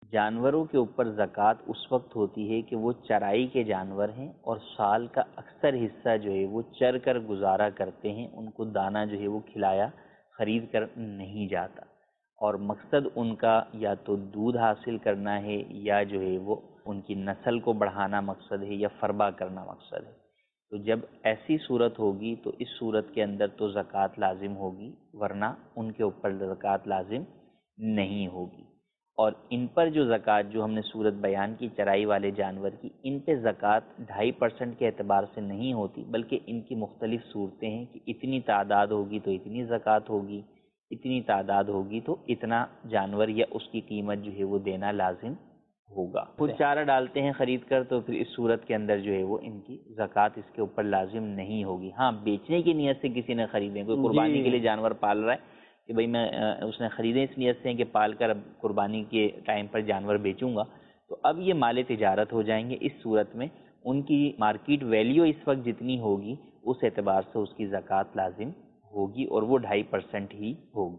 جانوروں کے اوپر زکوٰۃ اس وقت ہوتی ہے کہ وہ چرائی کے جانور ہیں اور سال کا اکثر حصہ جو ہے وہ چر کر گزارا کرتے ہیں، ان کو دانہ جو ہے وہ کھلایا خرید کر نہیں جاتا، اور مقصد ان کا یا تو دودھ حاصل کرنا ہے یا جو ہے وہ ان کی نسل کو بڑھانا مقصد ہے یا فربا کرنا مقصد ہے۔ تو جب ایسی صورت ہوگی تو اس صورت کے اندر تو زکوٰۃ لازم ہوگی، ورنہ ان کے اوپر زکوٰۃ لازم نہیں ہوگی۔ اور ان پر جو زکوٰۃ جو ہم نے صورت بیان کی چرائی والے جانور کی، ان پہ زکوٰۃ 2.5% کے اعتبار سے نہیں ہوتی، بلکہ ان کی مختلف صورتیں ہیں کہ اتنی تعداد ہوگی تو اتنی زکوٰۃ ہوگی، اتنی تعداد ہوگی تو اتنا جانور یا اس کی قیمت جو ہے وہ دینا لازم ہوگا۔ خود چارہ ڈالتے ہیں خرید کر تو پھر اس صورت کے اندر جو ہے وہ ان کی زکوٰۃ اس کے اوپر لازم نہیں ہوگی۔ ہاں، بیچنے کی نیت سے کسی نے خریدے، کوئی قربانی کے لیے جانور پال رہا ہے کہ بھئی میں اس نے خریدے اس نیت سے کہ پال کر اب قربانی کے ٹائم پر جانور بیچوں گا، تو اب یہ مال تجارت ہو جائیں گے۔ اس صورت میں ان کی مارکیٹ ویلیو اس وقت جتنی ہوگی اس اعتبار سے اس کی زکوٰۃ لازم ہوگی، اور وہ 2.5% ہی ہوگی۔